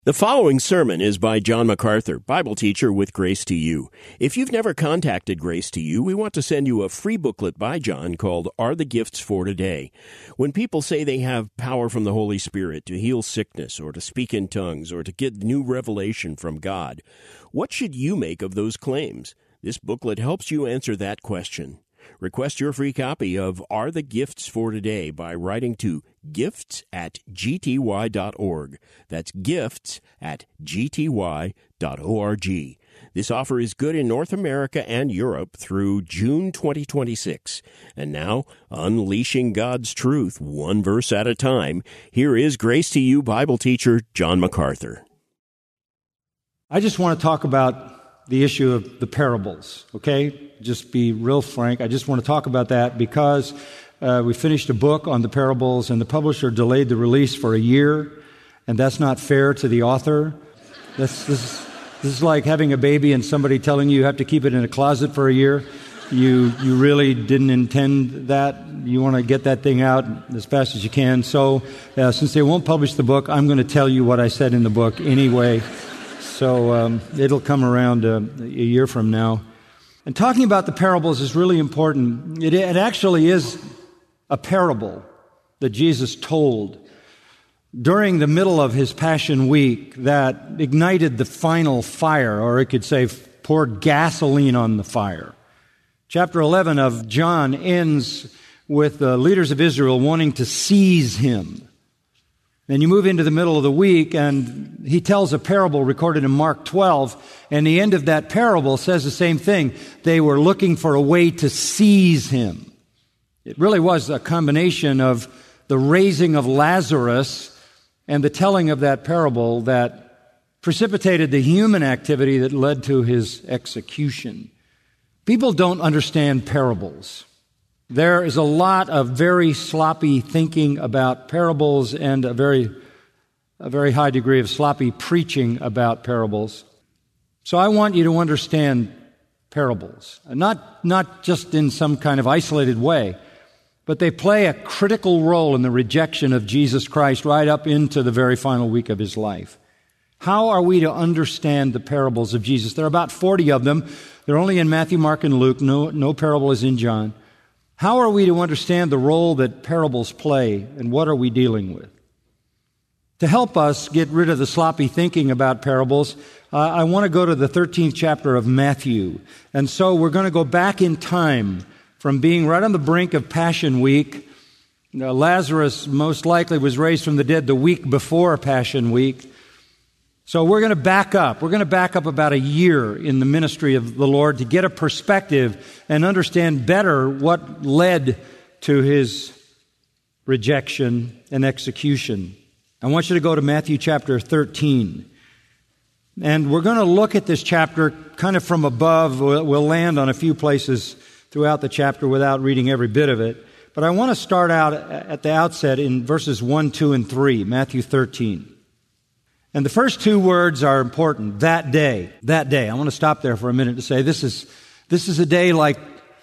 The following sermon is by John MacArthur, Bible teacher with Grace to You. If you've never contacted Grace to You, we want to send you a free booklet by John called Are the Gifts for Today? When people say they have power from the Holy Spirit to heal sickness or to speak in tongues or to get new revelation from God, what should you make of those claims? This booklet helps you answer that question. Request your free copy of Are the Gifts for Today by writing to gifts@gty.org. That's gifts@gty.org. This offer is good in North America and Europe through June 2026. And now, unleashing God's truth one verse at a time, here is Grace to You Bible teacher John MacArthur. I just want to talk about the issue of the parables, okay? Just be real frank. I just want to talk about that because we finished a book on the parables and the publisher delayed the release for a year, and that's not fair to the author. This is like having a baby and somebody telling you have to keep it in a closet for a year. You really didn't intend that. You want to get that thing out as fast as you can. So since they won't publish the book, I'm going to tell you what I said in the book anyway. So it'll come around a year from now. And talking about the parables is really important. It actually is a parable that Jesus told during the middle of his Passion Week that ignited the final fire, or it could say poured gasoline on the fire. Chapter 11 of John ends with the leaders of Israel wanting to seize him. Then you move into the middle of the week, and he tells a parable recorded in Mark 12, and the end of that parable says the same thing. They were looking for a way to seize him. It really was a combination of the raising of Lazarus and the telling of that parable that precipitated the human activity that led to his execution. People don't understand parables. There is a lot of very sloppy thinking about parables and a very high degree of sloppy preaching about parables. So I want you to understand parables, not just in some kind of isolated way, but they play a critical role in the rejection of Jesus Christ right up into the very final week of his life. How are we to understand the parables of Jesus? There are about 40 of them. They're only in Matthew, Mark, and Luke. No parable is in John. How are we to understand the role that parables play, and what are we dealing with? To help us get rid of the sloppy thinking about parables, I want to go to the 13th chapter of Matthew. And so we're going to go back in time from being right on the brink of Passion Week. Lazarus most likely was raised from the dead the week before Passion Week. So we're going to back up. We're going to back up about a year in the ministry of the Lord to get a perspective and understand better what led to his rejection and execution. I want you to go to Matthew chapter 13. And we're going to look at this chapter kind of from above. We'll land on a few places throughout the chapter without reading every bit of it. But I want to start out at the outset in verses 1, 2, and 3, Matthew 13. And the first two words are important. That day. That day. I want to stop there for a minute to say this is a day like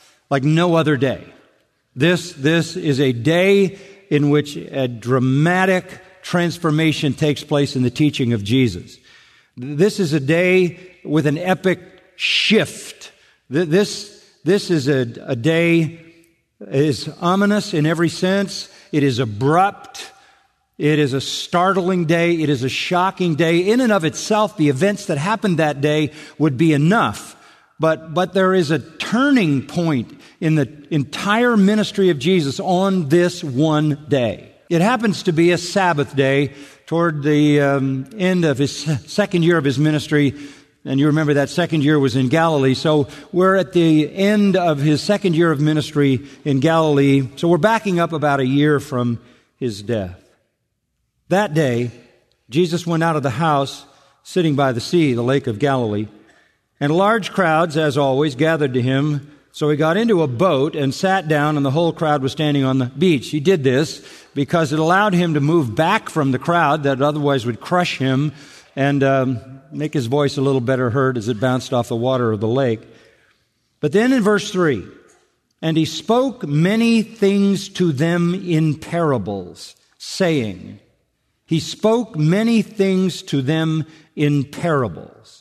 no other day. This is a day in which a dramatic transformation takes place in the teaching of Jesus. This is a day with an epic shift. This is a day is ominous in every sense. It is abrupt. It is a startling day. It is a shocking day. In and of itself, the events that happened that day would be enough. But there is a turning point in the entire ministry of Jesus on this one day. It happens to be a Sabbath day toward the end of his second year of his ministry. And you remember that second year was in Galilee. So we're at the end of his second year of ministry in Galilee. So we're backing up about a year from his death. That day, Jesus went out of the house, sitting by the sea, the Lake of Galilee, and large crowds, as always, gathered to him. So he got into a boat and sat down, and the whole crowd was standing on the beach. He did this because it allowed him to move back from the crowd that otherwise would crush him and make his voice a little better heard as it bounced off the water of the lake. But then in verse 3, and he spoke many things to them in parables, saying, He spoke many things to them in parables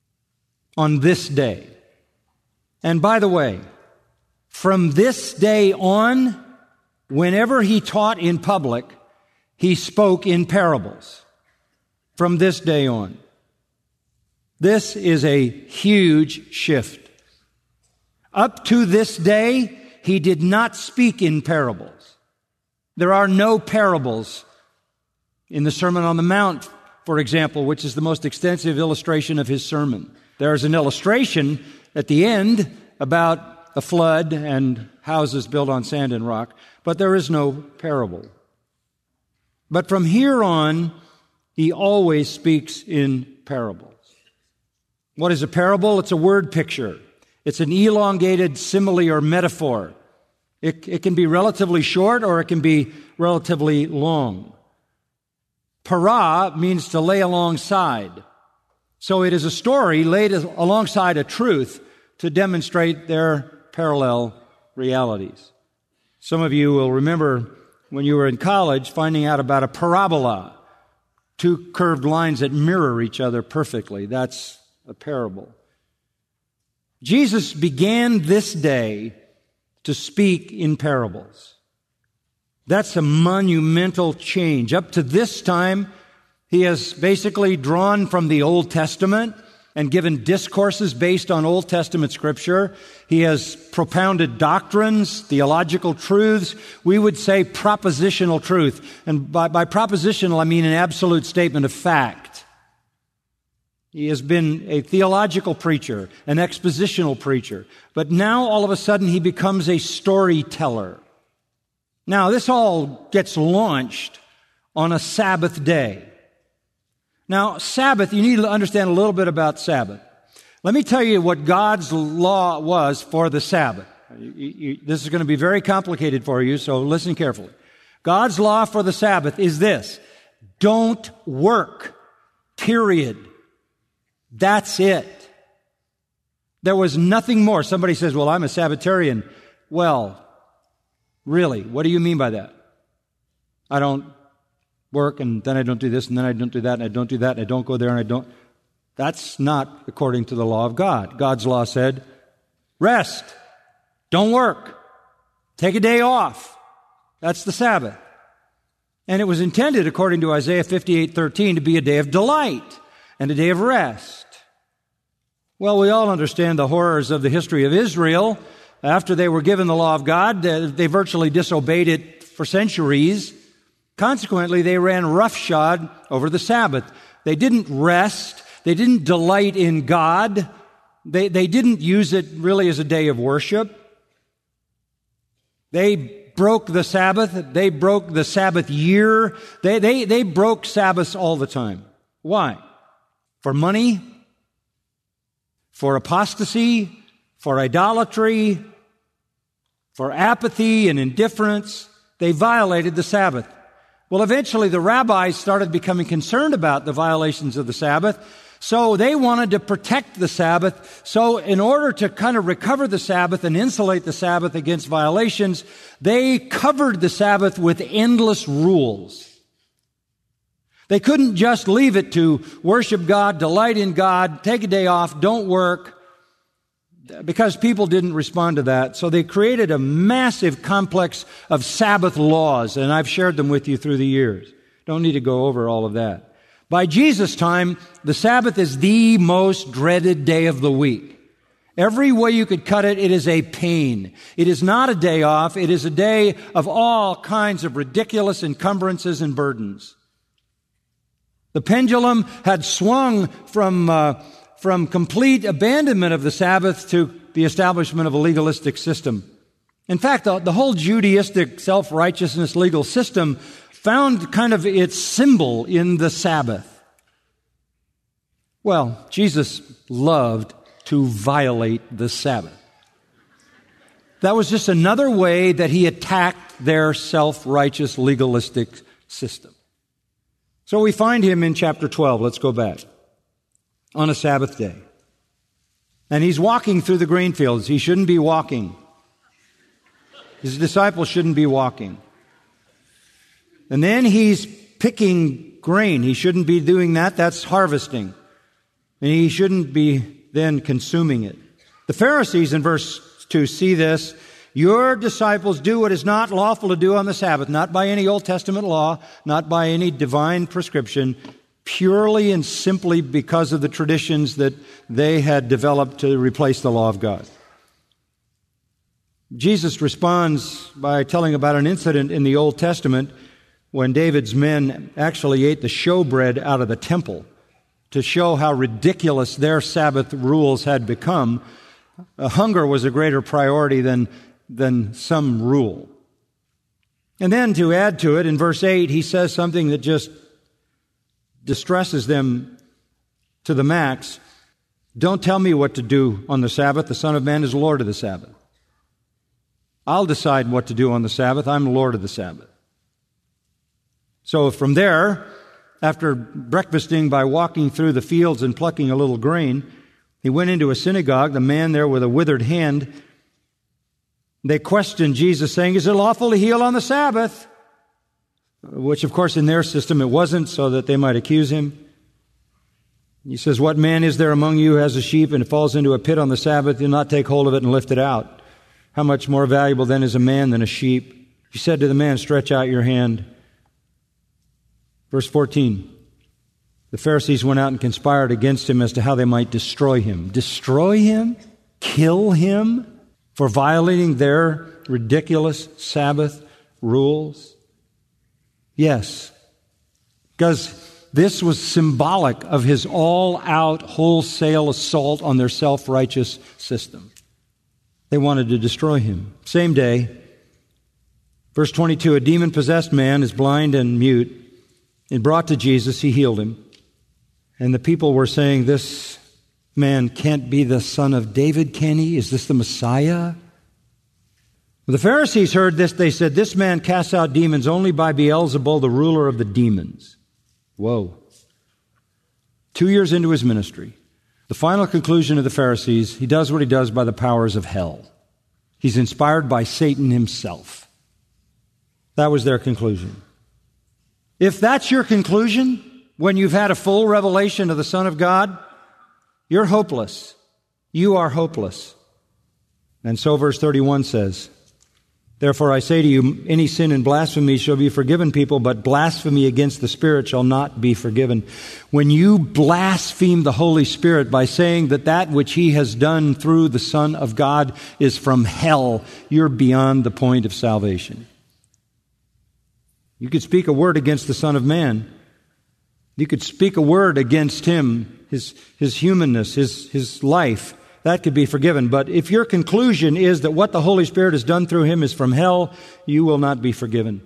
on this day. And by the way, from this day on, whenever he taught in public, he spoke in parables. From this day on. This is a huge shift. Up to this day, he did not speak in parables. There are no parables in the Sermon on the Mount, for example, which is the most extensive illustration of his sermon. There's an illustration at the end about a flood and houses built on sand and rock, but there is no parable. But from here on, he always speaks in parables. What is a parable? It's a word picture. It's an elongated simile or metaphor. It can be relatively short or it can be relatively long. Para means to lay alongside. So it is a story laid alongside a truth to demonstrate their parallel realities. Some of you will remember when you were in college finding out about a parabola, two curved lines that mirror each other perfectly. That's a parable. Jesus began this day to speak in parables. That's a monumental change. Up to this time, he has basically drawn from the Old Testament and given discourses based on Old Testament Scripture. He has propounded doctrines, theological truths. We would say propositional truth. And by propositional, I mean an absolute statement of fact. He has been a theological preacher, an expositional preacher. But now, all of a sudden, he becomes a storyteller. Now, this all gets launched on a Sabbath day. Now, Sabbath, you need to understand a little bit about Sabbath. Let me tell you what God's law was for the Sabbath. This is going to be very complicated for you, so listen carefully. God's law for the Sabbath is this: don't work, period. That's it. There was nothing more. Somebody says, well, I'm a Sabbatarian. Well, really, what do you mean by that? I don't work, and then I don't do this, and then I don't do that, and I don't do that, and I don't go there, and I don't. That's not according to the law of God. God's law said, rest. Don't work. Take a day off. That's the Sabbath. And it was intended, according to Isaiah 58:13, to be a day of delight and a day of rest. Well, we all understand the horrors of the history of Israel. After they were given the law of God, they virtually disobeyed it for centuries. Consequently, they ran roughshod over the Sabbath. They didn't rest. They didn't delight in God. They didn't use it really as a day of worship. They broke the Sabbath. They broke the Sabbath year. They broke Sabbaths all the time. Why? For money? For apostasy? For idolatry? For apathy and indifference? They violated the Sabbath. Well, eventually the rabbis started becoming concerned about the violations of the Sabbath, so they wanted to protect the Sabbath. So in order to kind of recover the Sabbath and insulate the Sabbath against violations, they covered the Sabbath with endless rules. They couldn't just leave it to worship God, delight in God, take a day off, don't work, because people didn't respond to that. So they created a massive complex of Sabbath laws, and I've shared them with you through the years. Don't need to go over all of that. By Jesus' time, the Sabbath is the most dreaded day of the week. Every way you could cut it, it is a pain. It is not a day off. It is a day of all kinds of ridiculous encumbrances and burdens. The pendulum had swung from complete abandonment of the Sabbath to the establishment of a legalistic system. In fact, the whole Judaistic self-righteousness legal system found kind of its symbol in the Sabbath. Well, Jesus loved to violate the Sabbath. That was just another way that he attacked their self-righteous legalistic system. So we find him in chapter 12. Let's go back. On a Sabbath day. And he's walking through the grain fields. He shouldn't be walking. His disciples shouldn't be walking. And then he's picking grain. He shouldn't be doing that. That's harvesting. And he shouldn't be then consuming it. The Pharisees in verse 2 see this. Your disciples do what is not lawful to do on the Sabbath, not by any Old Testament law, not by any divine prescription, purely and simply because of the traditions that they had developed to replace the law of God. Jesus responds by telling about an incident in the Old Testament when David's men actually ate the showbread out of the temple to show how ridiculous their Sabbath rules had become. Hunger was a greater priority than some rule. And then to add to it, in verse 8, he says something that just distresses them to the max. Don't tell me what to do on the Sabbath. The Son of Man is Lord of the Sabbath. I'll decide what to do on the Sabbath. I'm Lord of the Sabbath. So from there, after breakfasting by walking through the fields and plucking a little grain, he went into a synagogue, the man there with a withered hand. They questioned Jesus, saying, is it lawful to heal on the Sabbath? Which, of course, in their system it wasn't, so that they might accuse him. He says, what man is there among you who has a sheep and it falls into a pit on the Sabbath, you'll not take hold of it and lift it out? How much more valuable then is a man than a sheep? He said to the man, stretch out your hand. Verse 14, the Pharisees went out and conspired against him as to how they might destroy him. Destroy him? Kill him for violating their ridiculous Sabbath rules? Yes, because this was symbolic of his all-out, wholesale assault on their self-righteous system. They wanted to destroy him. Same day, verse 22, a demon-possessed man is blind and mute, and brought to Jesus, he healed him. And the people were saying, this man can't be the son of David, can he? Is this the Messiah? When the Pharisees heard this, they said, this man casts out demons only by Beelzebul, the ruler of the demons. Whoa. 2 years into his ministry, the final conclusion of the Pharisees, he does what he does by the powers of hell. He's inspired by Satan himself. That was their conclusion. If that's your conclusion, when you've had a full revelation of the Son of God, you're hopeless. You are hopeless. And so verse 31 says, therefore I say to you, any sin and blasphemy shall be forgiven people, but blasphemy against the Spirit shall not be forgiven. When you blaspheme the Holy Spirit by saying that which He has done through the Son of God is from hell, you're beyond the point of salvation. You could speak a word against the Son of Man. You could speak a word against Him, His humanness, His life. That could be forgiven. But if your conclusion is that what the Holy Spirit has done through Him is from hell, you will not be forgiven.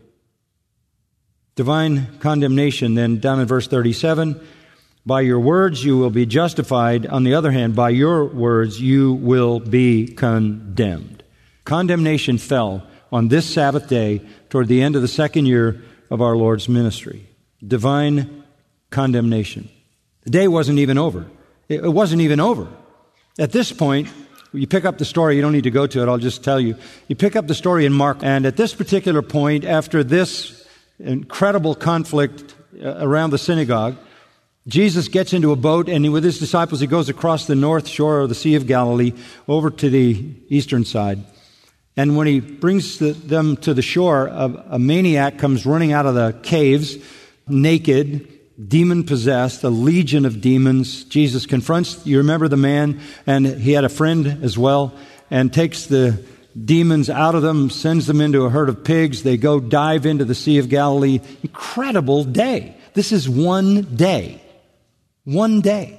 Divine condemnation, then, down in verse 37, by your words you will be justified. On the other hand, by your words you will be condemned. Condemnation fell on this Sabbath day toward the end of the second year of our Lord's ministry. Divine condemnation. The day wasn't even over. It wasn't even over. At this point, you pick up the story. You don't need to go to it. I'll just tell you. You pick up the story in Mark. And at this particular point, after this incredible conflict around the synagogue, Jesus gets into a boat, and with His disciples, He goes across the north shore of the Sea of Galilee over to the eastern side. And when He brings them to the shore, a maniac comes running out of the caves, naked, demon-possessed, a legion of demons. Jesus confronts, you remember the man, and he had a friend as well, and takes the demons out of them, sends them into a herd of pigs. They go dive into the Sea of Galilee. Incredible day. This is one day. One day.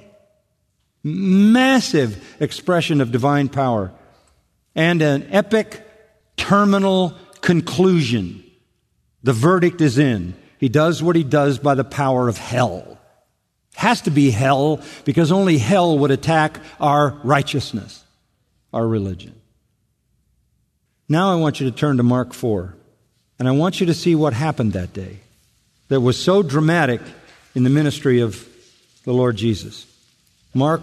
Massive expression of divine power. And an epic terminal conclusion. The verdict is in. He does what He does by the power of hell. It has to be hell because only hell would attack our righteousness, our religion. Now I want you to turn to Mark 4, and I want you to see what happened that day that was so dramatic in the ministry of the Lord Jesus. Mark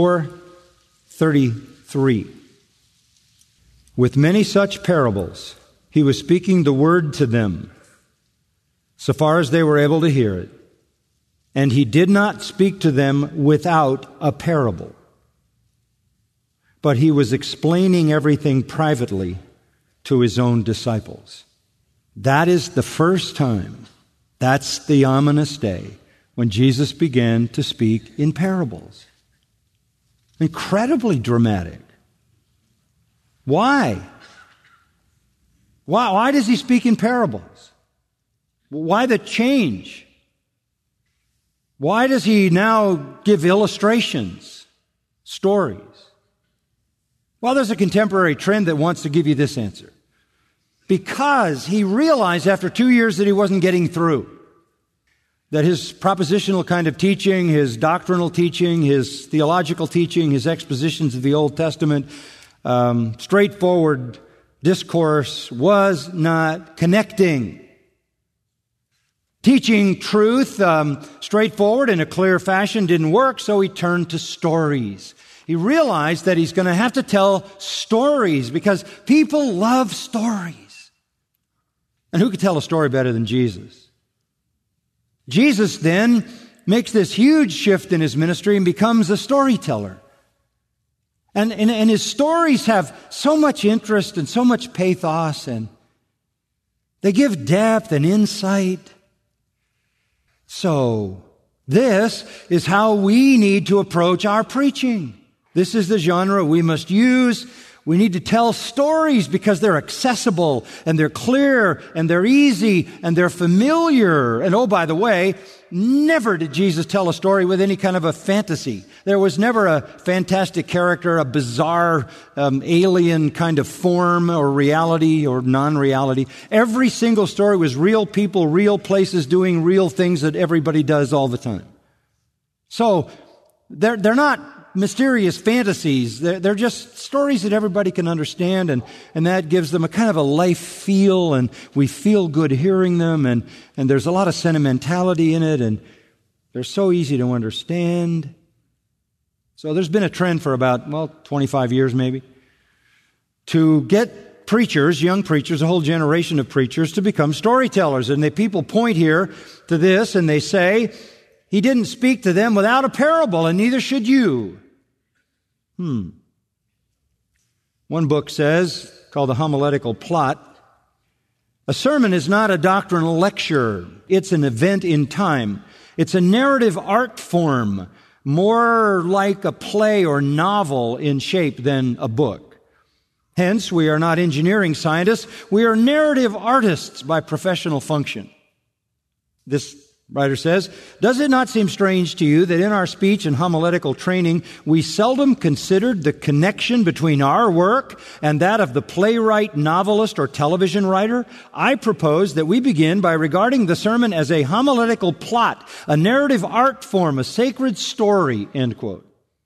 4:33. With many such parables, He was speaking the word to them, so far as they were able to hear it. And he did not speak to them without a parable. But he was explaining everything privately to his own disciples. That is the first time, that's the ominous day, when Jesus began to speak in parables. Incredibly dramatic. Why? Why does he speak in parables? Why the change? Why does he now give illustrations, stories? Well, there's a contemporary trend that wants to give you this answer. Because he realized after 2 years that he wasn't getting through. That his propositional kind of teaching, his doctrinal teaching, his theological teaching, his expositions of the Old Testament, straightforward discourse was not connecting. Teaching truth straightforward in a clear fashion didn't work, so he turned to stories. He realized that he's going to have to tell stories because people love stories. And who could tell a story better than Jesus? Jesus then makes this huge shift in his ministry and becomes a storyteller. And his stories have so much interest and so much pathos, and they give depth and insight. So, this is how we need to approach our preaching. This is the genre we must use. We need to tell stories because they're accessible and they're clear and they're easy and they're familiar. And oh, by the way, never did Jesus tell a story with any kind of a fantasy. There was never a fantastic character, a bizarre alien kind of form or reality or non-reality. Every single story was real people, real places doing real things that everybody does all the time. So they're not mysterious fantasies. They're just stories that everybody can understand, and that gives them a kind of a life feel, and we feel good hearing them, and there's a lot of sentimentality in it, and they're so easy to understand. So there's been a trend for about, 25 years maybe, to get preachers, young preachers, a whole generation of preachers to become storytellers. And people point here to this, and they say, he didn't speak to them without a parable, and neither should you. One book says, called The Homiletical Plot, a sermon is not a doctrinal lecture. It's an event in time. It's a narrative art form, more like a play or novel in shape than a book. Hence, we are not engineering scientists. We are narrative artists by professional function. This writer says, does it not seem strange to you that in our speech and homiletical training, we seldom considered the connection between our work and that of the playwright, novelist, or television writer? I propose that we begin by regarding the sermon as a homiletical plot, a narrative art form, a sacred story, end quote.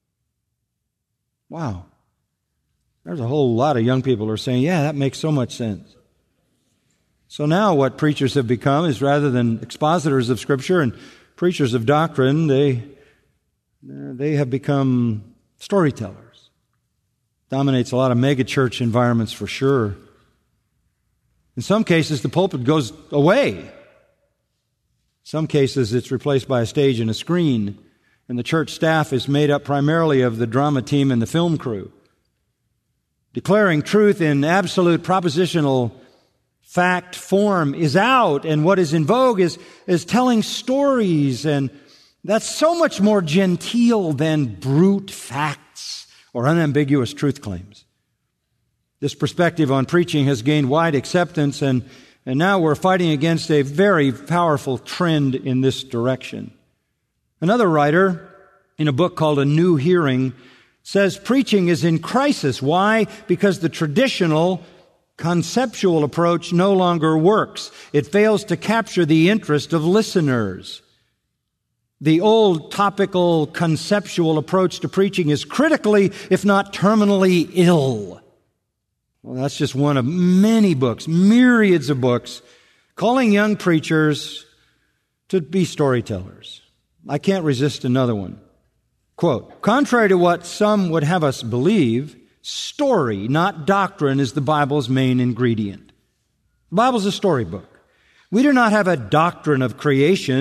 Wow. There's a whole lot of young people who are saying, yeah, that makes so much sense. So now what preachers have become is rather than expositors of Scripture and preachers of doctrine, they have become storytellers. Dominates a lot of megachurch environments for sure. In some cases, the pulpit goes away. In some cases, it's replaced by a stage and a screen, and the church staff is made up primarily of the drama team and the film crew. Declaring truth in absolute propositional fact form is out, and what is in vogue is telling stories, and that's so much more genteel than brute facts or unambiguous truth claims. This perspective on preaching has gained wide acceptance, and now we're fighting against a very powerful trend in this direction. Another writer, in a book called A New Hearing, says preaching is in crisis. Why? Because the traditional conceptual approach no longer works. It fails to capture the interest of listeners. The old topical conceptual approach to preaching is critically, if not terminally, ill. Well, that's just one of many books, myriads of books, calling young preachers to be storytellers. I can't resist another one. Quote, contrary to what some would have us believe, story, not doctrine, is the Bible's main ingredient. The Bible's a storybook. We do not have a doctrine of creation.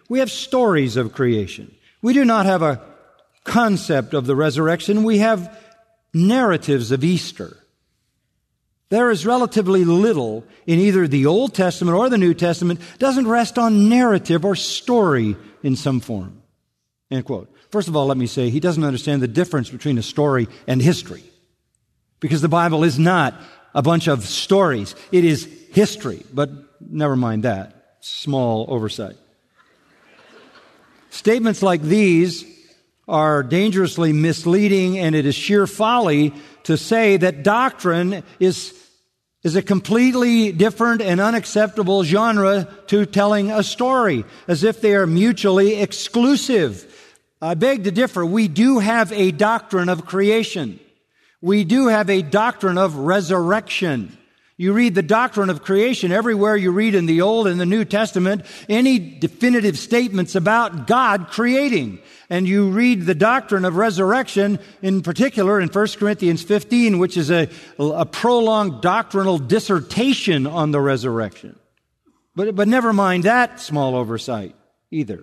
We have stories of creation. We do not have a concept of the resurrection. We have narratives of Easter. There is relatively little in either the Old Testament or the New Testament doesn't rest on narrative or story in some form. End quote. First of all, let me say he doesn't understand the difference between a story and history. Because the Bible is not a bunch of stories. It is history. But never mind that. Small oversight. Statements like these are dangerously misleading, and it is sheer folly to say that doctrine is a completely different and unacceptable genre to telling a story, as if they are mutually exclusive. I beg to differ. We do have a doctrine of creation. We do have a doctrine of resurrection. You read the doctrine of creation everywhere you read in the Old and the New Testament, any definitive statements about God creating. And you read the doctrine of resurrection, in particular in 1 Corinthians 15, which is a prolonged doctrinal dissertation on the resurrection. But never mind that small oversight either.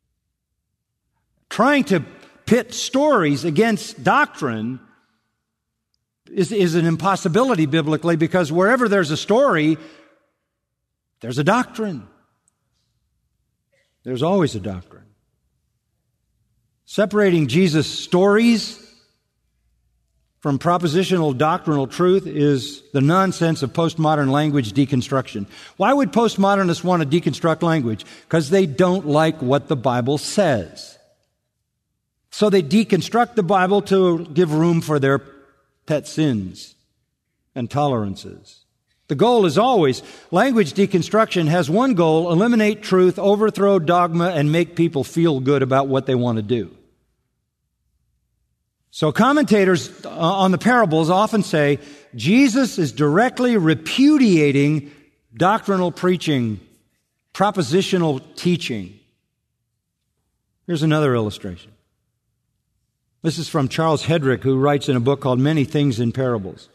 Trying to pit stories against doctrine is an impossibility biblically, because wherever there's a story, there's a doctrine. There's always a doctrine. Separating Jesus' stories from propositional doctrinal truth is the nonsense of postmodern language deconstruction. Why would postmodernists want to deconstruct language? Because they don't like what the Bible says. So they deconstruct the Bible to give room for their pet sins and tolerances. The goal is always, language deconstruction has one goal: eliminate truth, overthrow dogma, and make people feel good about what they want to do. So commentators on the parables often say Jesus is directly repudiating doctrinal preaching, propositional teaching. Here's another illustration. This is from Charles Hedrick, who writes in a book called Many Things in Parables.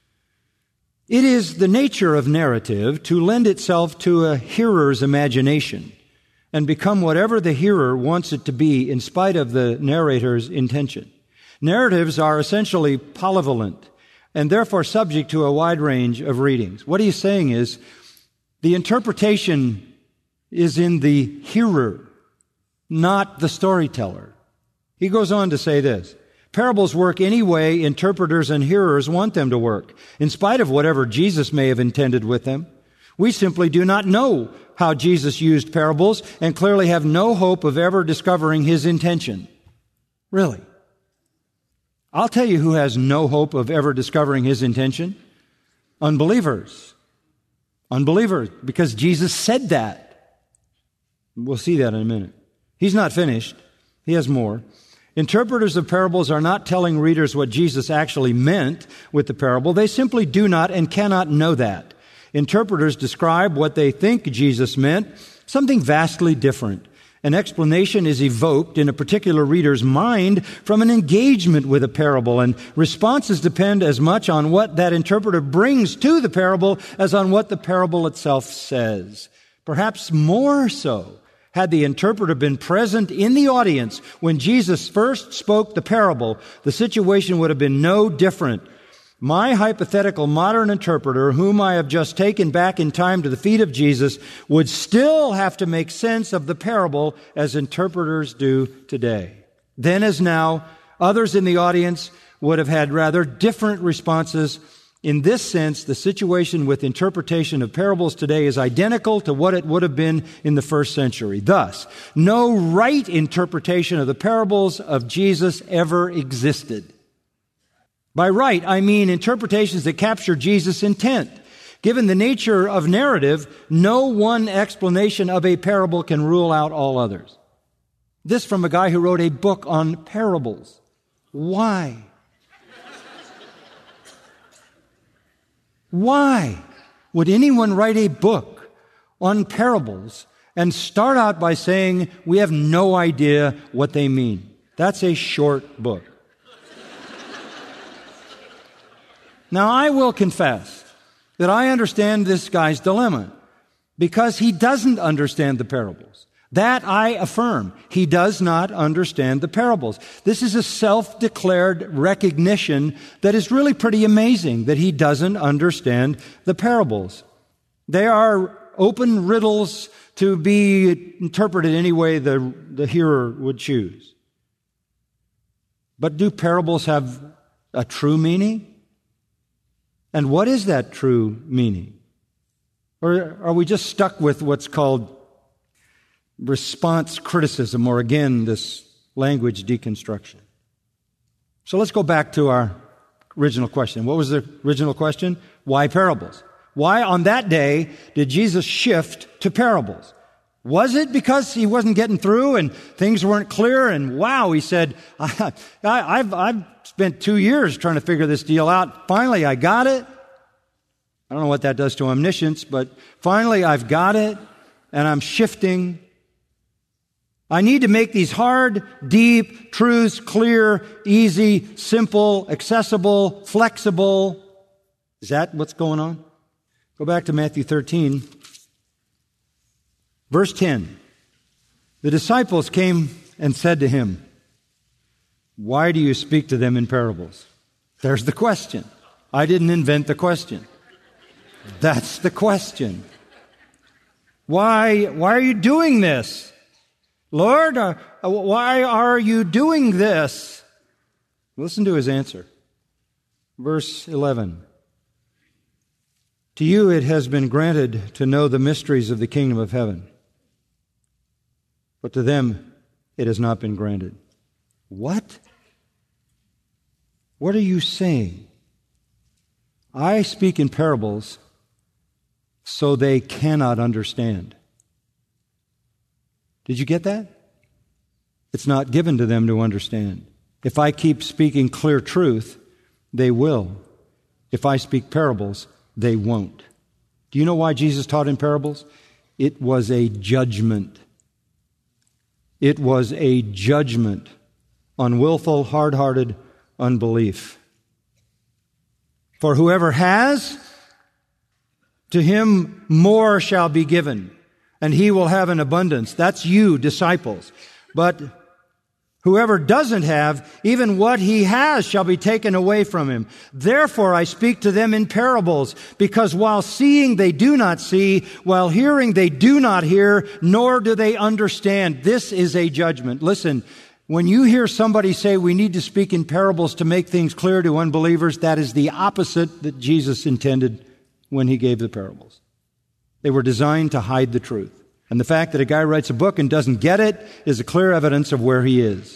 It is the nature of narrative to lend itself to a hearer's imagination and become whatever the hearer wants it to be in spite of the narrator's intention. Narratives are essentially polyvalent and therefore subject to a wide range of readings. What he's saying is the interpretation is in the hearer, not the storyteller. He goes on to say this: parables work any way interpreters and hearers want them to work, in spite of whatever Jesus may have intended with them. We simply do not know how Jesus used parables and clearly have no hope of ever discovering his intention. Really. I'll tell you who has no hope of ever discovering his intention. Unbelievers. Unbelievers, because Jesus said that. We'll see that in a minute. He's not finished. He has more. Interpreters of parables are not telling readers what Jesus actually meant with the parable. They simply do not and cannot know that. Interpreters describe what they think Jesus meant, something vastly different. An explanation is evoked in a particular reader's mind from an engagement with a parable, and responses depend as much on what that interpreter brings to the parable as on what the parable itself says. Perhaps more so. Had the interpreter been present in the audience when Jesus first spoke the parable, the situation would have been no different. My hypothetical modern interpreter, whom I have just taken back in time to the feet of Jesus, would still have to make sense of the parable as interpreters do today. Then as now, others in the audience would have had rather different responses. In this sense, the situation with interpretation of parables today is identical to what it would have been in the first century. Thus, no right interpretation of the parables of Jesus ever existed. By right, I mean interpretations that capture Jesus' intent. Given the nature of narrative, no one explanation of a parable can rule out all others. This from a guy who wrote a book on parables. Why? Why would anyone write a book on parables and start out by saying, we have no idea what they mean? That's a short book. Now, I will confess that I understand this guy's dilemma because he doesn't understand the parables. That I affirm. He does not understand the parables. This is a self-declared recognition that is really pretty amazing, that he doesn't understand the parables. They are open riddles to be interpreted any way the hearer would choose. But do parables have a true meaning? And what is that true meaning? Or are we just stuck with what's called response criticism, or again, this language deconstruction? So let's go back to our original question. What was the original question? Why parables? Why on that day did Jesus shift to parables? Was it because he wasn't getting through and things weren't clear? And wow, he said, I've spent 2 years trying to figure this deal out. Finally, I got it. I don't know what that does to omniscience, but finally I've got it and I'm shifting. I need to make these hard, deep truths clear, easy, simple, accessible, flexible. Is that what's going on? Go back to Matthew 13, verse 10. The disciples came and said to him, "Why do you speak to them in parables?" There's the question. I didn't invent the question. That's the question. Why are you doing this? Lord, why are you doing this? Listen to his answer. Verse 11. To you it has been granted to know the mysteries of the kingdom of heaven, but to them it has not been granted. What? What are you saying? I speak in parables so they cannot understand. Did you get that? It's not given to them to understand. If I keep speaking clear truth, they will. If I speak parables, they won't. Do you know why Jesus taught in parables? It was a judgment. It was a judgment on willful, hard-hearted unbelief. For whoever has, to him more shall be given, and he will have an abundance. That's you, disciples. But whoever doesn't have, even what he has shall be taken away from him. Therefore I speak to them in parables, because while seeing they do not see, while hearing they do not hear, nor do they understand. This is a judgment. Listen, when you hear somebody say we need to speak in parables to make things clear to unbelievers, that is the opposite that Jesus intended when he gave the parables. They were designed to hide the truth. And the fact that a guy writes a book and doesn't get it is a clear evidence of where he is.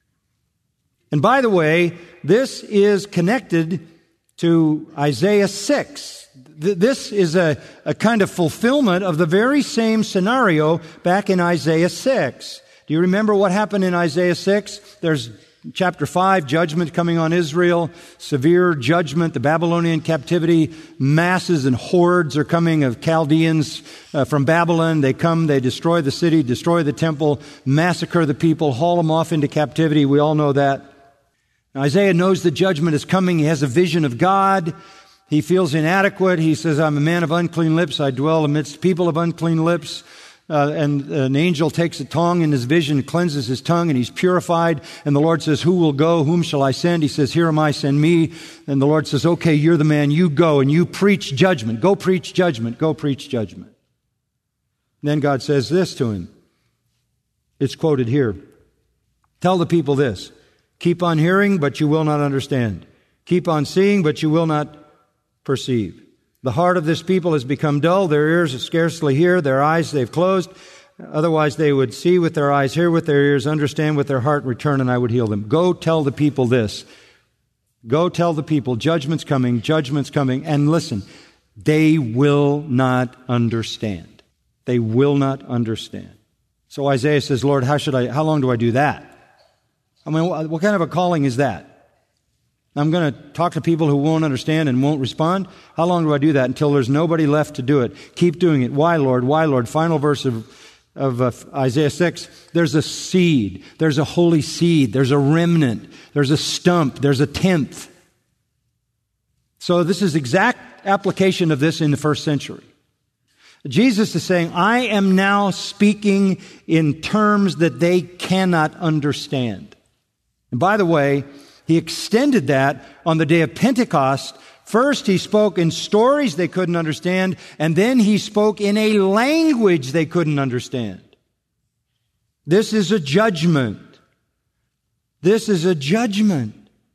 And by the way, this is connected to Isaiah 6. This is a kind of fulfillment of the very same scenario back in Isaiah 6. Do you remember what happened in Isaiah 6? There's chapter 5, judgment coming on Israel, severe judgment, the Babylonian captivity, masses and hordes are coming of Chaldeans from Babylon. They come, they destroy the city, destroy the temple, massacre the people, haul them off into captivity. We all know that. Now, Isaiah knows the judgment is coming. He has a vision of God. He feels inadequate. He says, I'm a man of unclean lips. I dwell amidst people of unclean lips. And an angel takes a tongue in his vision, cleanses his tongue, and he's purified. And the Lord says, who will go? Whom shall I send? He says, here am I, send me. And the Lord says, okay, you're the man. You go and you preach judgment. Go preach judgment. Go preach judgment. And then God says this to him. It's quoted here. Tell the people this. Keep on hearing, but you will not understand. Keep on seeing, but you will not perceive. The heart of this people has become dull. Their ears scarcely hear. Their eyes they've closed. Otherwise they would see with their eyes, hear with their ears, understand with their heart, return, and I would heal them. Go tell the people this. Go tell the people, judgment's coming, judgment's coming. And listen, they will not understand. They will not understand. So Isaiah says, Lord, how long do I do that? I mean, what kind of a calling is that? I'm going to talk to people who won't understand and won't respond. How long do I do that? Until there's nobody left to do it. Keep doing it. Why, Lord? Why, Lord? Final verse of Isaiah 6. There's a seed. There's a holy seed. There's a remnant. There's a stump. There's a tenth. So this is exact application of this in the first century. Jesus is saying, I am now speaking in terms that they cannot understand. And by the way, he extended that on the day of Pentecost. First, he spoke in stories they couldn't understand, and then he spoke in a language they couldn't understand. This is a judgment. This is a judgment.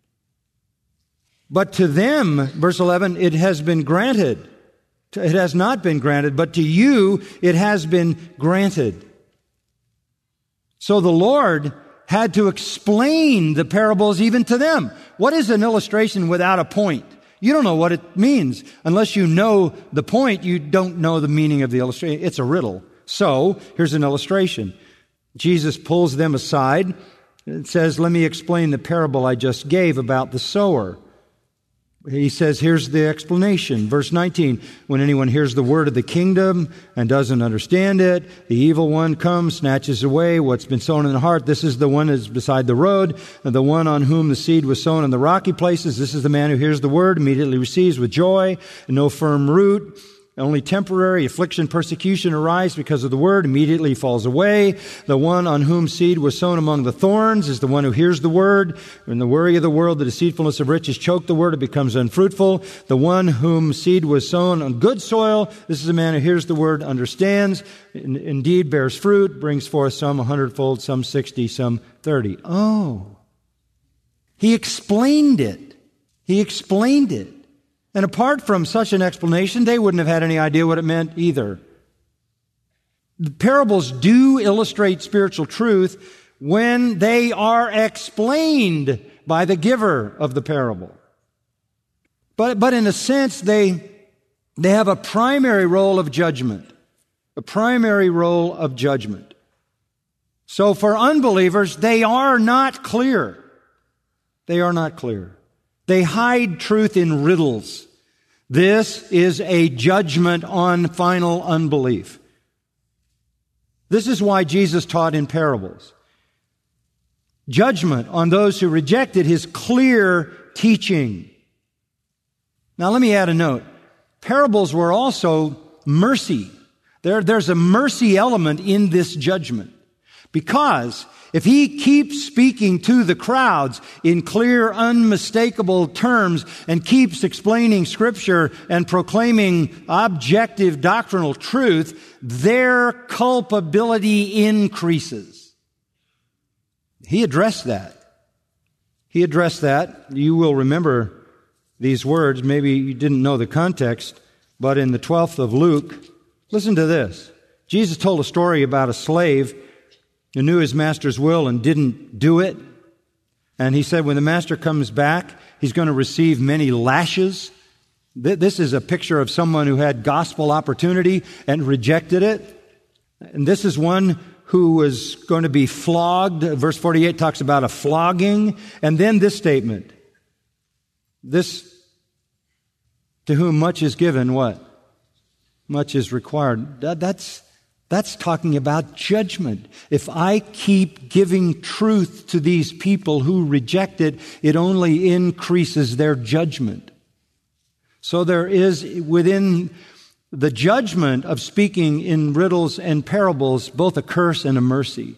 But to them, verse 11, it has been granted. It has not been granted, but to you it has been granted. So the Lord had to explain the parables even to them. What is an illustration without a point? You don't know what it means. Unless you know the point, you don't know the meaning of the illustration. It's a riddle. So, here's an illustration. Jesus pulls them aside and says, let me explain the parable I just gave about the sower. He says, here's the explanation. Verse 19, when anyone hears the word of the kingdom and doesn't understand it, the evil one comes, snatches away what's been sown in the heart. This is the one that's beside the road, and the one on whom the seed was sown in the rocky places. This is the man who hears the word, immediately receives with joy, and no firm root. Only temporary affliction, persecution arise because of the word, immediately falls away. The one on whom seed was sown among the thorns is the one who hears the word. When the worry of the world, the deceitfulness of riches choke the word, it becomes unfruitful. The one whom seed was sown on good soil, this is a man who hears the word, understands, indeed bears fruit, brings forth some 100-fold, some 60, some 30. Oh, he explained it. He explained it. And apart from such an explanation, they wouldn't have had any idea what it meant either. The parables do illustrate spiritual truth when they are explained by the giver of the parable. But in a sense, they have a primary role of judgment. A primary role of judgment. So for unbelievers, they are not clear. They are not clear. They hide truth in riddles. This is a judgment on final unbelief. This is why Jesus taught in parables. Judgment on those who rejected his clear teaching. Now let me add a note. Parables were also mercy. There's a mercy element in this judgment. Because if he keeps speaking to the crowds in clear, unmistakable terms and keeps explaining Scripture and proclaiming objective doctrinal truth, their culpability increases. He addressed that. He addressed that. You will remember these words. Maybe you didn't know the context, but in the 12th of Luke, listen to this. Jesus told a story about a slave who knew his master's will and didn't do it. And he said when the master comes back, he's going to receive many lashes. This is a picture of someone who had gospel opportunity and rejected it. And this is one who was going to be flogged. Verse 48 talks about a flogging. And then this statement. This, to whom much is given, what? Much is required. That's talking about judgment. If I keep giving truth to these people who reject it, it only increases their judgment. So there is within the judgment of speaking in riddles and parables both a curse and a mercy.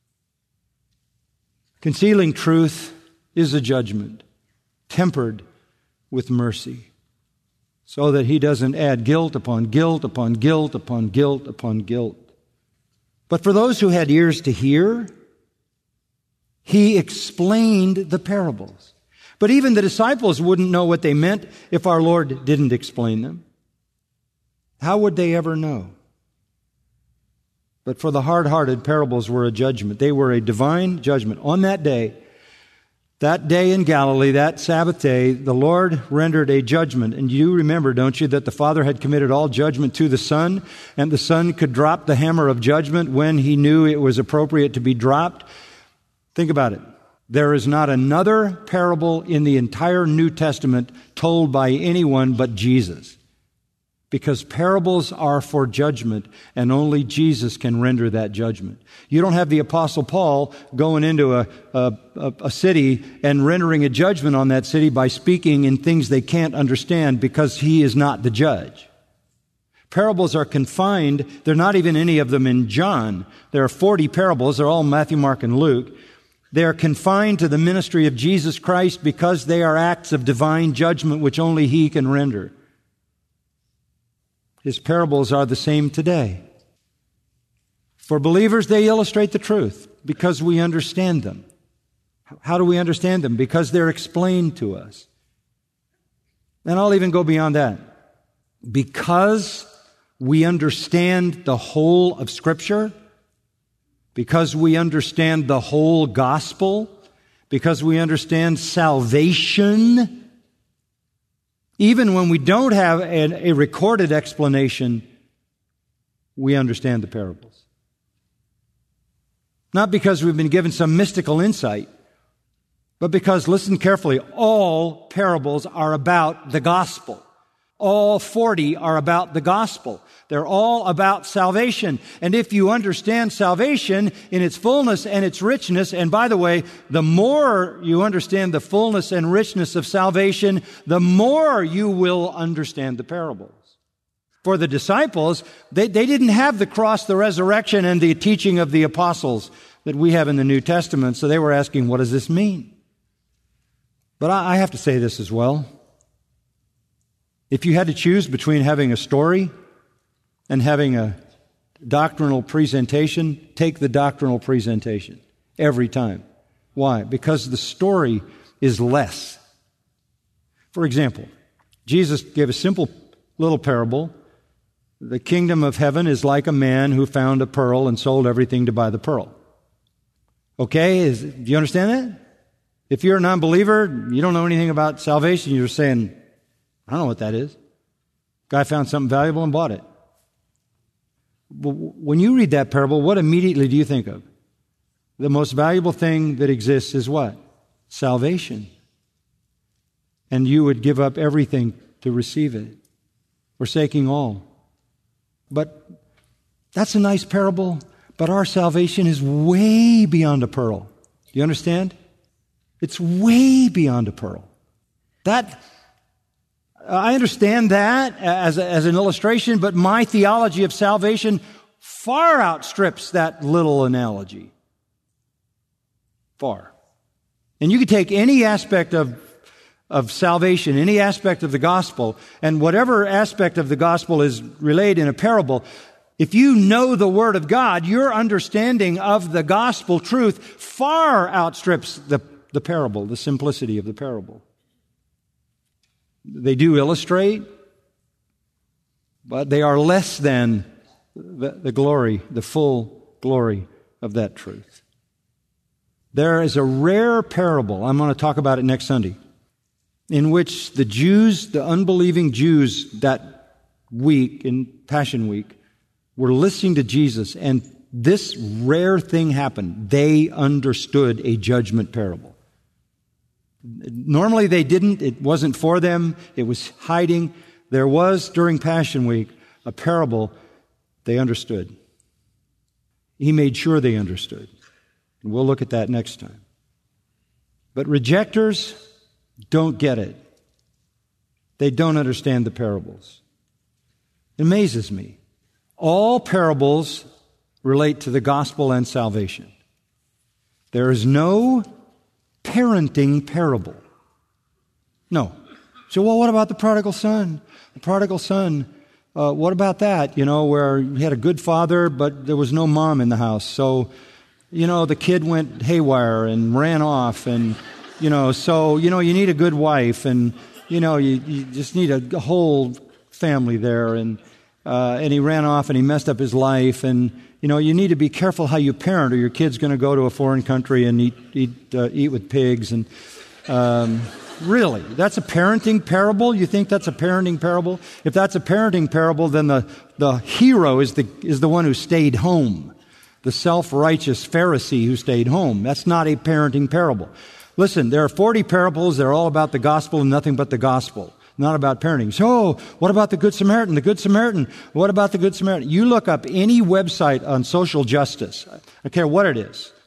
Concealing truth is a judgment, tempered with mercy, so that he doesn't add guilt upon guilt upon guilt upon guilt upon guilt. But for those who had ears to hear, he explained the parables. But even the disciples wouldn't know what they meant if our Lord didn't explain them. How would they ever know? But for the hard-hearted, parables were a judgment. They were a divine judgment. On that day in Galilee, that Sabbath day, the Lord rendered a judgment. And you remember, don't you, that the Father had committed all judgment to the Son, and the Son could drop the hammer of judgment when he knew it was appropriate to be dropped? Think about it. There is not another parable in the entire New Testament told by anyone but Jesus. Because parables are for judgment, and only Jesus can render that judgment. You don't have the Apostle Paul going into a city and rendering a judgment on that city by speaking in things they can't understand because he is not the judge. Parables are confined. There are not even any of them in John. There are 40 parables. They're all Matthew, Mark, and Luke. They are confined to the ministry of Jesus Christ because they are acts of divine judgment which only He can render. His parables are the same today. For believers, they illustrate the truth because we understand them. How do we understand them? Because they're explained to us. And I'll even go beyond that. Because we understand the whole of Scripture, because we understand the whole gospel, because we understand salvation, even when we don't have a recorded explanation, we understand the parables. Not because we've been given some mystical insight, but because, listen carefully, all parables are about the gospel. All 40 are about the gospel. They're all about salvation. And if you understand salvation in its fullness and its richness, and by the way, the more you understand the fullness and richness of salvation, the more you will understand the parables. For the disciples, they didn't have the cross, the resurrection, and the teaching of the apostles that we have in the New Testament, so they were asking, what does this mean? But I have to say this as well. If you had to choose between having a story and having a doctrinal presentation, take the doctrinal presentation every time. Why? Because the story is less. For example, Jesus gave a simple little parable. The kingdom of heaven is like a man who found a pearl and sold everything to buy the pearl. Okay? Do you understand that? If you're a non-believer, you don't know anything about salvation, you're saying, I don't know what that is. Guy found something valuable and bought it. When you read that parable, what immediately do you think of? The most valuable thing that exists is what? Salvation. And you would give up everything to receive it, forsaking all. But that's a nice parable, but our salvation is way beyond a pearl. Do you understand? It's way beyond a pearl. I understand that as an illustration, but my theology of salvation far outstrips that little analogy. Far. And you could take any aspect of salvation, any aspect of the gospel, and whatever aspect of the gospel is relayed in a parable, if you know the Word of God, your understanding of the gospel truth far outstrips the parable, the simplicity of the parable. They do illustrate, but they are less than the glory, the full glory of that truth. There is a rare parable, I'm going to talk about it next Sunday, in which the Jews, the unbelieving Jews that week, in Passion Week, were listening to Jesus, and this rare thing happened. They understood a judgment parable. Normally they didn't. It wasn't for them. It was hiding. There was, during Passion Week, a parable they understood. He made sure they understood. And we'll look at that next time. But rejectors don't get it. They don't understand the parables. It amazes me. All parables relate to the gospel and salvation. There is no parenting parable. No. So, well, what about the prodigal son? The prodigal son, what about that? Where he had a good father, but there was no mom in the house. So, the kid went haywire and ran off, and, you need a good wife, and, you just need a whole family there, and he ran off and he messed up his life, and, you need to be careful how you parent, or your kid's going to go to a foreign country and eat with pigs. And really, that's a parenting parable? You think that's a parenting parable? If that's a parenting parable, then the hero is the one who stayed home, the self-righteous Pharisee who stayed home. That's not a parenting parable. Listen, there are 40 parables. They're all about the gospel and nothing but the gospel. Not about parenting. So, what about the Good Samaritan? The Good Samaritan. What about the Good Samaritan? You look up any website on social justice. I don't care what it is.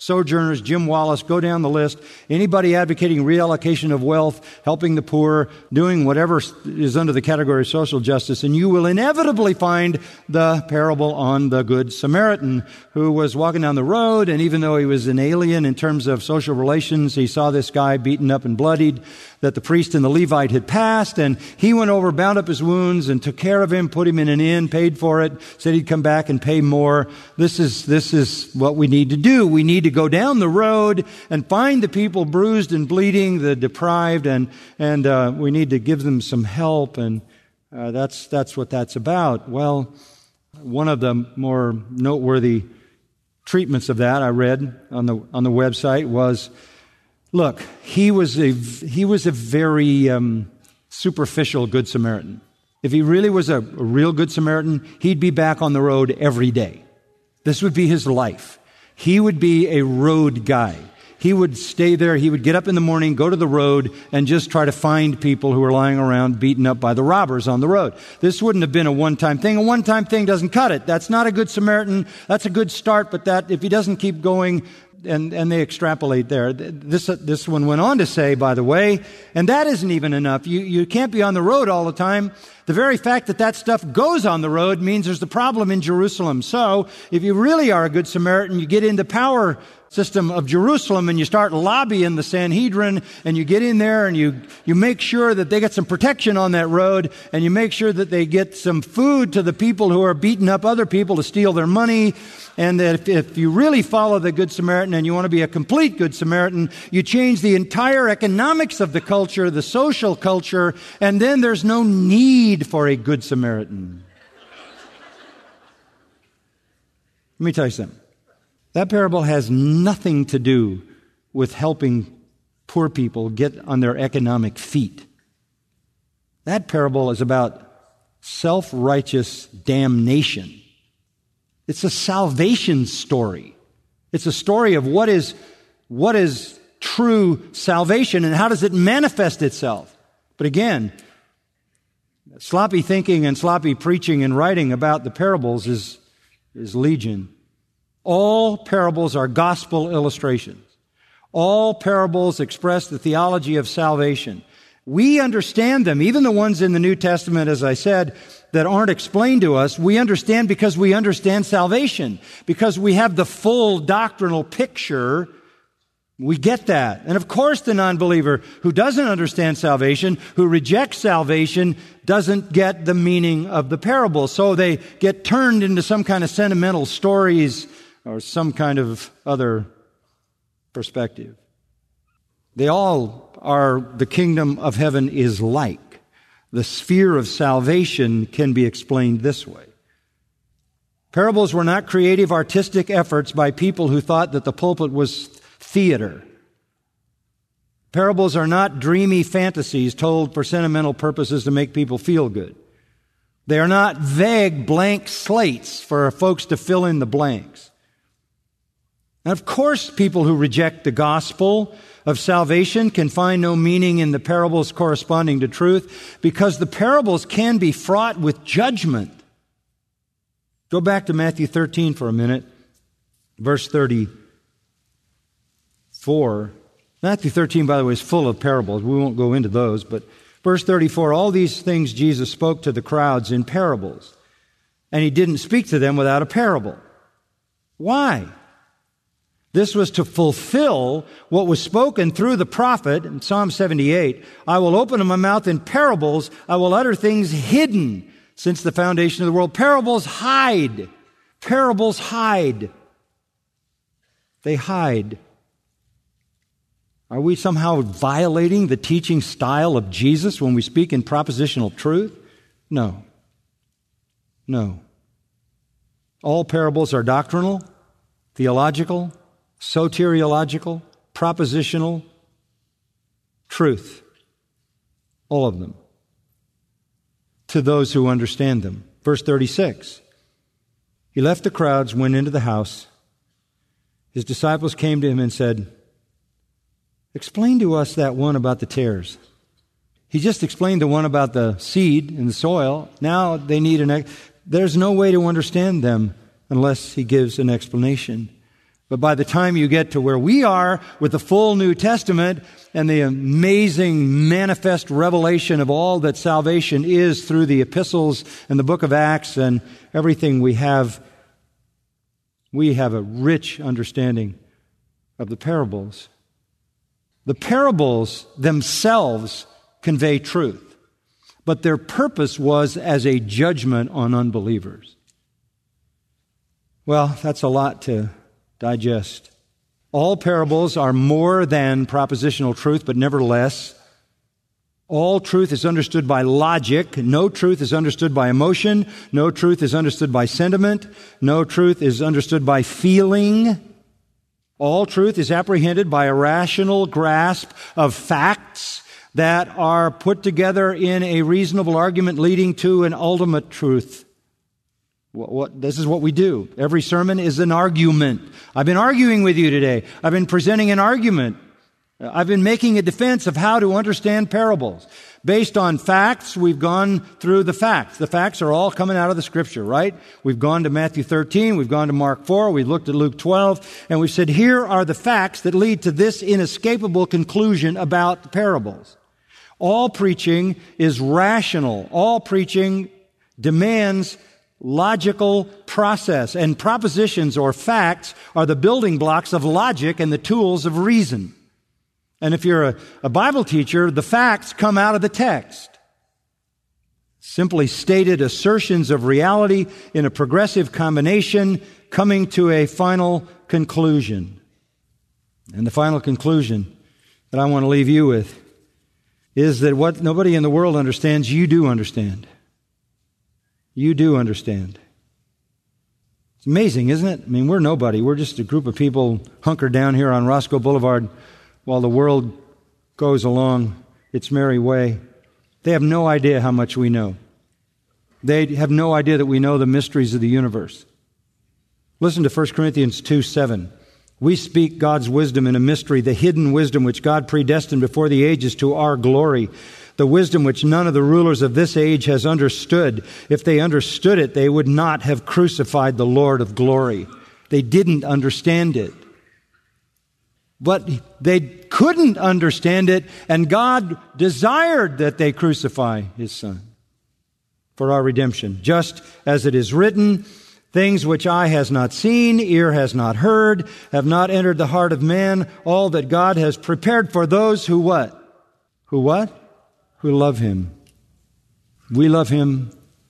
Sojourners, Jim Wallace, go down the list. Anybody advocating reallocation of wealth, helping the poor, doing whatever is under the category of social justice, and you will inevitably find the parable on the Good Samaritan, who was walking down the road, and even though he was an alien in terms of social relations, he saw this guy beaten up and bloodied that the priest and the Levite had passed, and he went over, bound up his wounds, and took care of him, put him in an inn, paid for it, said he'd come back and pay more. This is what we need to do. We need to go down the road and find the people bruised and bleeding, the deprived, and we need to give them some help, and that's what that's about. Well, one of the more noteworthy treatments of that I read on the website was, look, he was a very superficial Good Samaritan. If he really was a real Good Samaritan, he'd be back on the road every day. This would be his life. He would be a road guy. He would stay there. He would get up in the morning, go to the road, and just try to find people who were lying around beaten up by the robbers on the road. This wouldn't have been a one-time thing. A one-time thing doesn't cut it. That's not a Good Samaritan. That's a good start, but that if he doesn't keep going, and they extrapolate there. This one went on to say, by the way, and that isn't even enough. You can't be on the road all the time. The very fact that stuff goes on the road means there's the problem in Jerusalem. So, if you really are a Good Samaritan, you get in the power system of Jerusalem and you start lobbying the Sanhedrin, and you get in there and you make sure that they get some protection on that road, and you make sure that they get some food to the people who are beating up other people to steal their money. And that if you really follow the Good Samaritan and you want to be a complete Good Samaritan, you change the entire economics of the culture, the social culture, and then there's no need for a Good Samaritan. Let me tell you something. That parable has nothing to do with helping poor people get on their economic feet. That parable is about self-righteous damnation. It's a salvation story. It's a story of what is true salvation and how does it manifest itself. But again, sloppy thinking and sloppy preaching and writing about the parables is legion. All parables are gospel illustrations. All parables express the theology of salvation. We understand them, even the ones in the New Testament, as I said, that aren't explained to us. We understand because we understand salvation. Because we have the full doctrinal picture, we get that. And of course the non-believer who doesn't understand salvation, who rejects salvation, doesn't get the meaning of the parable. So they get turned into some kind of sentimental stories or some kind of other perspective. They all are the kingdom of heaven is like. The sphere of salvation can be explained this way. Parables were not creative, artistic efforts by people who thought that the pulpit was theater. Parables are not dreamy fantasies told for sentimental purposes to make people feel good. They are not vague blank slates for folks to fill in the blanks. And of course, people who reject the gospel of salvation can find no meaning in the parables corresponding to truth, because the parables can be fraught with judgment. Go back to Matthew 13 for a minute, verse 34. Matthew 13, by the way, is full of parables. We won't go into those, but verse 34, all these things Jesus spoke to the crowds in parables, and he didn't speak to them without a parable. Why? This was to fulfill what was spoken through the prophet in Psalm 78. I will open my mouth in parables. I will utter things hidden since the foundation of the world. Parables hide. Parables hide. They hide. Are we somehow violating the teaching style of Jesus when we speak in propositional truth? No. No. All parables are doctrinal, theological, soteriological, propositional, truth. All of them. To those who understand them. Verse 36. He left the crowds, went into the house. His disciples came to him and said, explain to us that one about the tares. He just explained the one about the seed in the soil. Now they need there's no way to understand them unless he gives an explanation. But by the time you get to where we are with the full New Testament and the amazing manifest revelation of all that salvation is through the epistles and the book of Acts and everything we have a rich understanding of the parables. The parables themselves convey truth, but their purpose was as a judgment on unbelievers. Well, that's a lot to digest. All parables are more than propositional truth, but nevertheless, all truth is understood by logic. No truth is understood by emotion. No truth is understood by sentiment. No truth is understood by feeling. All truth is apprehended by a rational grasp of facts that are put together in a reasonable argument leading to an ultimate truth. This is what we do. Every sermon is an argument. I've been arguing with you today. I've been presenting an argument. I've been making a defense of how to understand parables. Based on facts, we've gone through the facts. The facts are all coming out of the Scripture, right? We've gone to Matthew 13, we've gone to Mark 4, we've looked at Luke 12, and we've said, here are the facts that lead to this inescapable conclusion about the parables. All preaching is rational. All preaching demands logical process, and propositions or facts are the building blocks of logic and the tools of reason. And if you're a Bible teacher, the facts come out of the text. Simply stated assertions of reality in a progressive combination coming to a final conclusion. And the final conclusion that I want to leave you with is that what nobody in the world understands, you do understand. You do understand. It's amazing, isn't it? I mean, we're nobody. We're just a group of people hunkered down here on Roscoe Boulevard while the world goes along its merry way. They have no idea how much we know. They have no idea that we know the mysteries of the universe. Listen to 1 Corinthians 2:7. We speak God's wisdom in a mystery, the hidden wisdom which God predestined before the ages to our glory. The wisdom which none of the rulers of this age has understood. If they understood it, they would not have crucified the Lord of glory. They didn't understand it. But they couldn't understand it, and God desired that they crucify His Son for our redemption. Just as it is written, things which eye has not seen, ear has not heard, have not entered the heart of man, all that God has prepared for those who what? Who what? Who love Him. We love Him,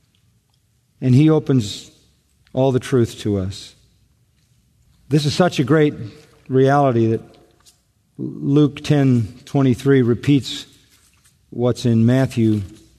and He opens all the truth to us. This is such a great reality that Luke 10:23 repeats what's in Matthew.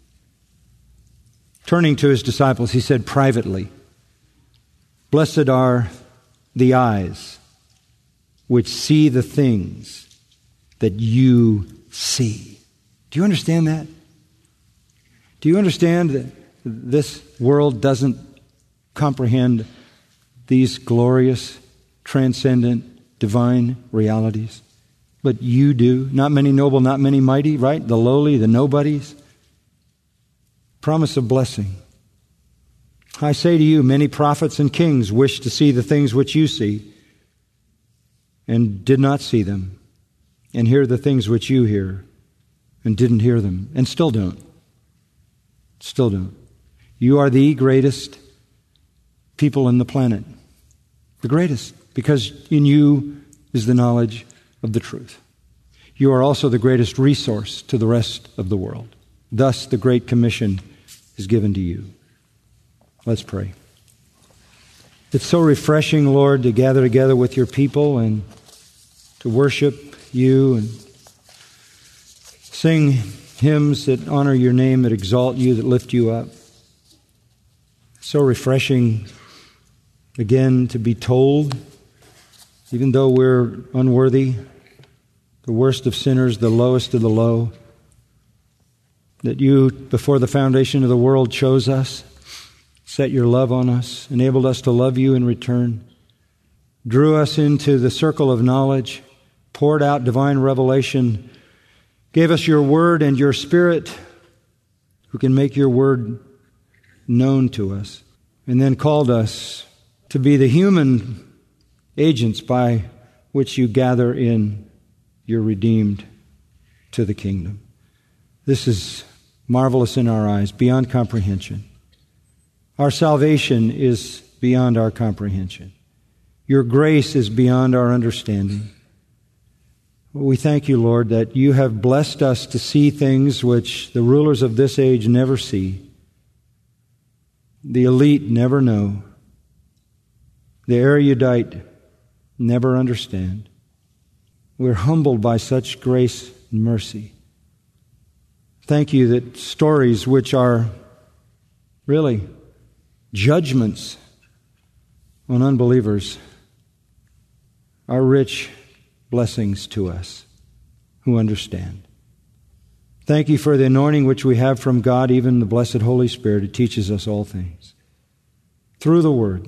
Turning to His disciples, He said privately, "Blessed are the eyes which see the things that you see." Do you understand that? Do you understand that this world doesn't comprehend these glorious, transcendent, divine realities? But you do. Not many noble, not many mighty, right? The lowly, the nobodies. Promise of blessing. I say to you, many prophets and kings wish to see the things which you see and did not see them, and hear the things which you hear and didn't hear them, and still don't. Still don't. You are the greatest people on the planet. The greatest, because in you is the knowledge of the truth. You are also the greatest resource to the rest of the world. Thus, the Great Commission is given to you. Let's pray. It's so refreshing, Lord, to gather together with your people and to worship you and sing hymns that honor your name, that exalt you, that lift you up. So refreshing, again, to be told, even though we're unworthy, the worst of sinners, the lowest of the low, that you, before the foundation of the world, chose us, set your love on us, enabled us to love you in return, drew us into the circle of knowledge, poured out divine revelation, gave us your word and your Spirit who can make your word known to us, and then called us to be the human agents by which you gather in your redeemed to the kingdom. This is marvelous in our eyes, beyond comprehension. Our salvation is beyond our comprehension. Your grace is beyond our understanding. We thank you, Lord, that you have blessed us to see things which the rulers of this age never see, the elite never know, the erudite never understand. We're humbled by such grace and mercy. Thank you that stories which are really judgments on unbelievers are rich blessings to us who understand. Thank you for the anointing which we have from God, even the blessed Holy Spirit, who teaches us all things through the Word.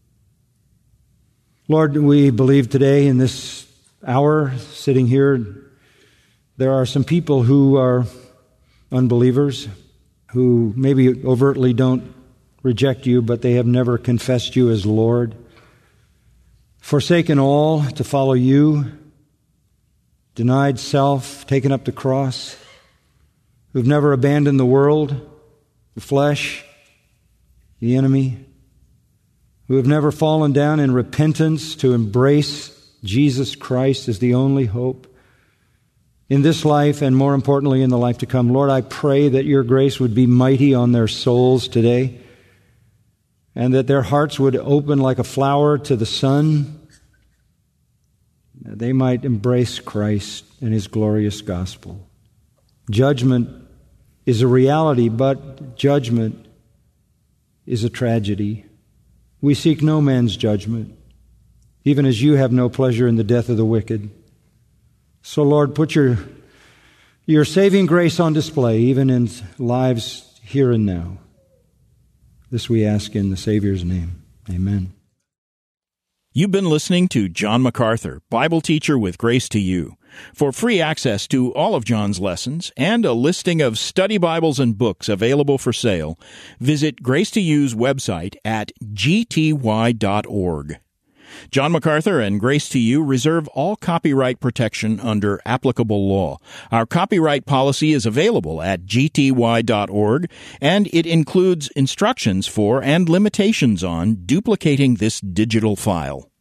Lord, we believe today in this hour, sitting here, there are some people who are unbelievers, who maybe overtly don't reject you, but they have never confessed you as Lord, forsaken all to follow you, denied self, taken up the cross, who've never abandoned the world, the flesh, the enemy, who have never fallen down in repentance to embrace Jesus Christ as the only hope in this life and, more importantly, in the life to come. Lord, I pray that your grace would be mighty on their souls today and that their hearts would open like a flower to the sun, that they might embrace Christ and His glorious gospel. Judgment is a reality, but judgment is a tragedy. We seek no man's judgment, even as you have no pleasure in the death of the wicked. So, Lord, put your saving grace on display, even in lives here and now. This we ask in the Savior's name. Amen. You've been listening to John MacArthur, Bible teacher with Grace to You. For free access to all of John's lessons and a listing of study Bibles and books available for sale, visit Grace to You's website at gty.org. John MacArthur and Grace to You reserve all copyright protection under applicable law. Our copyright policy is available at gty.org, and it includes instructions for and limitations on duplicating this digital file.